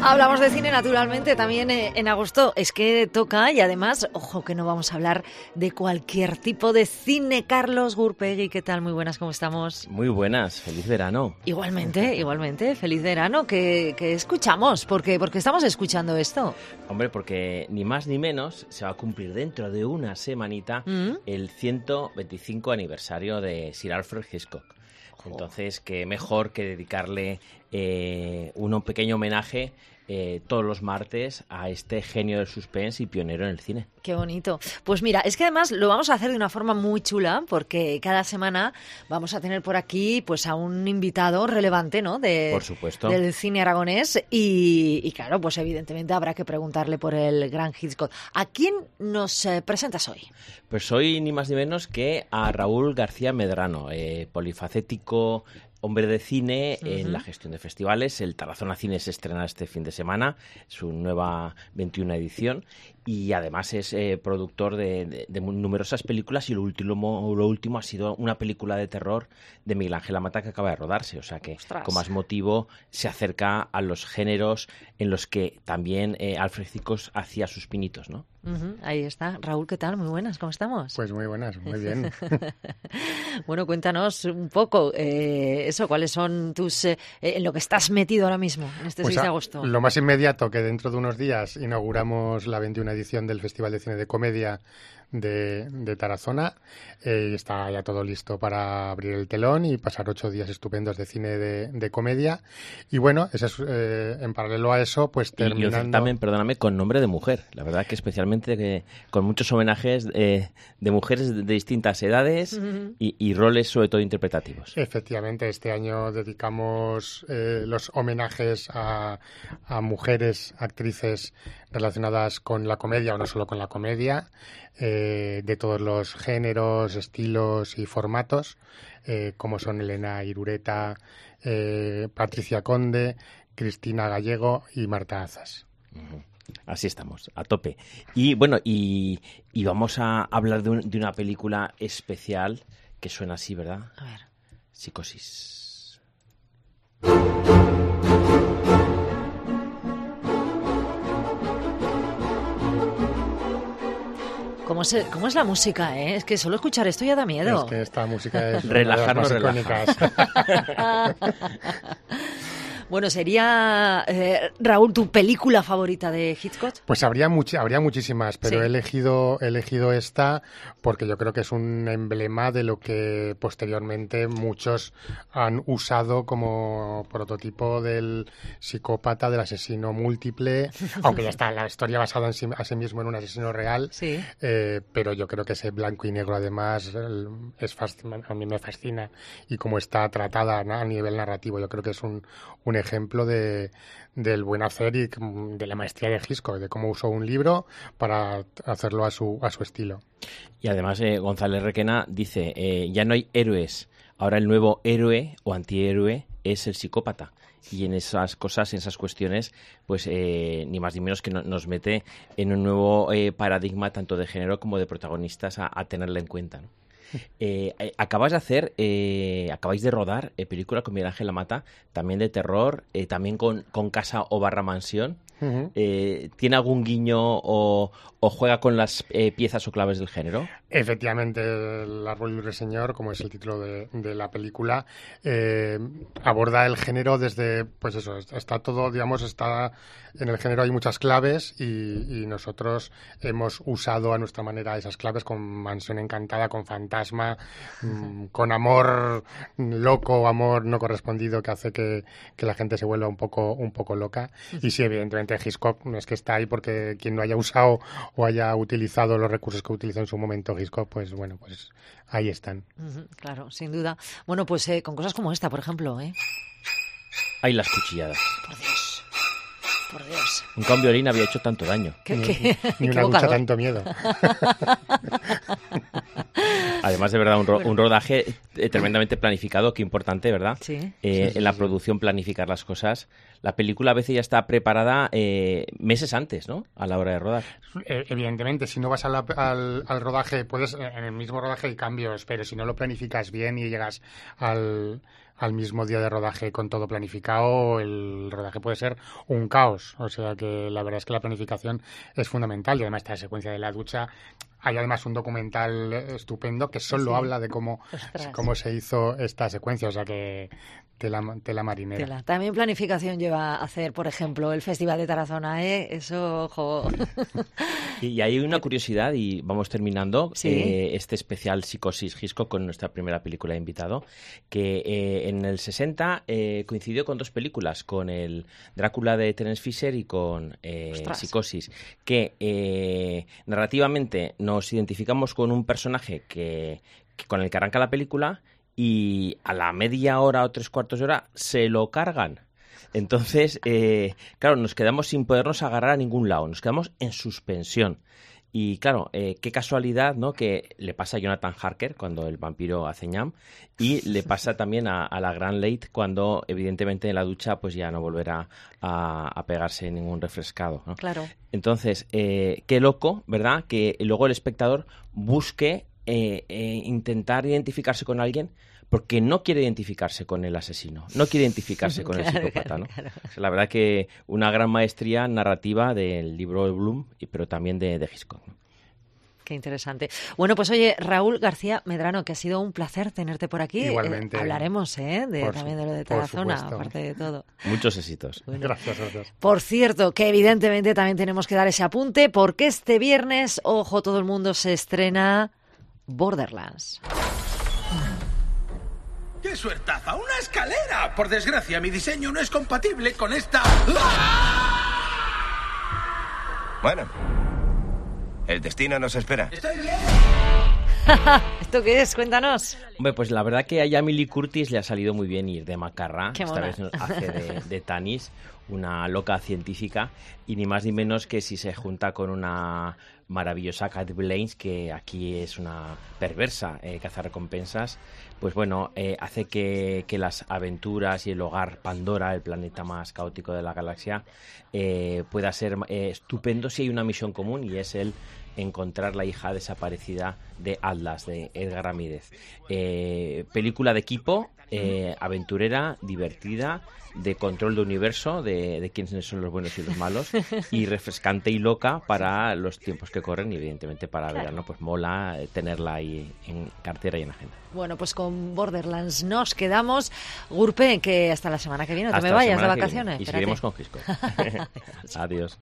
Hablamos de cine, naturalmente, también en agosto. Es que toca y además, ojo, que no vamos a hablar de cualquier tipo de cine. Carlos Gurpegui, ¿qué tal? Muy buenas, ¿cómo estamos? Muy buenas, feliz verano. Igualmente, feliz verano. ¿Qué escuchamos? ¿Por qué estamos escuchando esto? Hombre, porque ni más ni menos se va a cumplir dentro de una semanita el 125 aniversario de Sir Alfred Hitchcock. Entonces, qué mejor que dedicarle un pequeño homenaje todos los martes a este genio del suspense y pionero en el cine. Qué bonito. Pues mira, es que además lo vamos a hacer de una forma muy chula, porque cada semana vamos a tener por aquí pues a un invitado relevante, ¿no? Por supuesto. Del cine aragonés y claro, pues evidentemente habrá que preguntarle por el gran Hitchcock. ¿A quién nos presentas hoy? Pues hoy ni más ni menos que a Raúl García Medrano, polifacético, hombre de cine en la gestión de festivales. El Tarazona Cine se estrena este fin de semana, su nueva 21 edición, y además es productor de numerosas películas, y lo último ha sido una película de terror de Miguel Ángel Amata que acaba de rodarse, o sea que con más motivo se acerca a los géneros en los que también Alfred Hitchcock hacía sus pinitos, ¿no? Ahí está. Raúl, ¿qué tal? Muy buenas, ¿cómo estamos? Pues muy buenas, muy bien. Bueno, cuéntanos un poco cuáles son tus... en lo que estás metido ahora mismo, en este 6 de agosto. Lo más inmediato, que dentro de unos días inauguramos la 21 edición del Festival de Cine de Comedia de Tarazona. Está ya todo listo para abrir el telón y pasar 8 días estupendos de cine de comedia. Y bueno, en paralelo a eso, pues terminando... Y también, perdóname, con nombre de mujer. La verdad que especialmente con muchos homenajes de mujeres de distintas edades y roles sobre todo interpretativos. Efectivamente, este año dedicamos los homenajes a mujeres actrices relacionadas con la comedia, o no solo con la comedia, de todos los géneros, estilos y formatos, como son Elena Irureta, Patricia Conde, Cristina Gallego y Marta Azas. Así estamos, a tope. Y bueno, y vamos a hablar de una película especial que suena así, ¿verdad? A ver. Psicosis. ¿Cómo es la música, eh? Es que solo escuchar esto ya da miedo. Es que esta música es relajarnos, una de las más relaja. Bueno, ¿sería, Raúl, tu película favorita de Hitchcock? Pues habría muchísimas, pero sí. he elegido esta porque yo creo que es un emblema de lo que posteriormente muchos han usado como prototipo del psicópata, del asesino múltiple, aunque ya está la historia basada a sí mismo en un asesino real, sí. Pero yo creo que ese blanco y negro además a mí me fascina, y cómo está tratada, ¿no?, a nivel narrativo. Yo creo que es un ejemplo del buen hacer y de la maestría de Hitchcock, de cómo usó un libro para hacerlo a su estilo. Y además González Requena dice, ya no hay héroes, ahora el nuevo héroe o antihéroe es el psicópata. Y en esas cosas, en esas cuestiones, pues ni más ni menos que nos mete en un nuevo paradigma tanto de género como de protagonistas a tenerla en cuenta, ¿no? Acabáis de rodar película con Miguel Ángel Amata, también de terror, también con Casa o Barra Mansión. ¿Tiene algún guiño o juega con las piezas o claves del género? Efectivamente, El árbol libre señor, como es el título de la película, aborda el género desde, pues eso, está todo, digamos, está en el género, hay muchas claves y nosotros hemos usado a nuestra manera esas claves, con Mansión encantada, con fantasma, con amor loco, amor no correspondido, que hace que la gente se vuelva un poco loca. Y sí, evidentemente Hitchcock no es que está ahí porque quien no haya usado o haya utilizado los recursos que utilizó en su momento Hitchcock, pues bueno, pues ahí están. Claro, sin duda. Bueno, pues con cosas como esta, por ejemplo, Hay las cuchilladas. Por Dios. Nunca un violín había hecho tanto daño. Ni una ducha tanto miedo. Además, de verdad, un rodaje tremendamente planificado, qué importante, ¿verdad? Sí. En la producción planificar las cosas. La película a veces ya está preparada meses antes, ¿no?, a la hora de rodar. Evidentemente, si no vas al rodaje, en el mismo rodaje hay cambios, pero si no lo planificas bien y llegas al al mismo día de rodaje con todo planificado, el rodaje puede ser un caos. O sea que la verdad es que la planificación es fundamental. Y además esta secuencia de la ducha, hay además un documental estupendo que solo habla de cómo se hizo esta secuencia. O sea que tela marinera. También planificación lleva a hacer, por ejemplo, el Festival de Tarazona, ¿eh? Eso, ojo. Y hay una curiosidad, y vamos terminando, este especial Psicosis Hitchcock con nuestra primera película de invitado, que en el 60 coincidió con 2 películas, con el Drácula de Terence Fisher y con Psicosis, que narrativamente nos identificamos con un personaje que con el que arranca la película, y a la media hora o 3/4 de hora se lo cargan. Entonces, claro, nos quedamos sin podernos agarrar a ningún lado, nos quedamos en suspensión. Y claro, qué casualidad, ¿no?, que le pasa a Jonathan Harker cuando el vampiro hace ñam, y le pasa también a la gran Late cuando, evidentemente, en la ducha pues ya no volverá a pegarse ningún refrescado, ¿no? Claro. Entonces, qué loco, ¿verdad?, que luego el espectador busque intentar identificarse con alguien porque no quiere identificarse con el asesino, no quiere identificarse con el psicópata, ¿no? Claro. O sea, la verdad que una gran maestría narrativa del libro de Bloom, pero también de Hitchcock, ¿no? Qué interesante. Bueno, pues oye, Raúl García Medrano, que ha sido un placer tenerte por aquí. Igualmente. Hablaremos también de lo de Tarazona, aparte de todo. Muchos éxitos. Bueno. Gracias. Por cierto, que evidentemente también tenemos que dar ese apunte, porque este viernes, ojo, todo el mundo, se estrena Borderlands. ¡Qué suertaza! ¡Una escalera! Por desgracia, mi diseño no es compatible con esta... Bueno, el destino nos espera. ¡Estoy bien! ¿Esto qué es? Cuéntanos. Hombre, pues la verdad que a Jamie Lee Curtis le ha salido muy bien ir de macarra. Qué Esta mona. vez nos hace de Tanis, una loca científica, y ni más ni menos que si se junta con una maravillosa Cat Blaine, que aquí es una perversa cazarrecompensas, pues bueno, hace que las aventuras y el hogar Pandora, el planeta más caótico de la galaxia, pueda ser estupendo si hay una misión común, y es el encontrar la hija desaparecida de Atlas, de Edgar Ramírez. Película de equipo, aventurera, divertida, de control de universo, de quiénes son los buenos y los malos, y refrescante y loca para los tiempos que corren, y evidentemente para verano pues mola tenerla ahí en cartera y en agenda. Bueno, pues con Borderlands nos quedamos. Gurpe, que hasta la semana que viene, no te me vayas de vacaciones. Y seguiremos con Hitchcock. Adiós.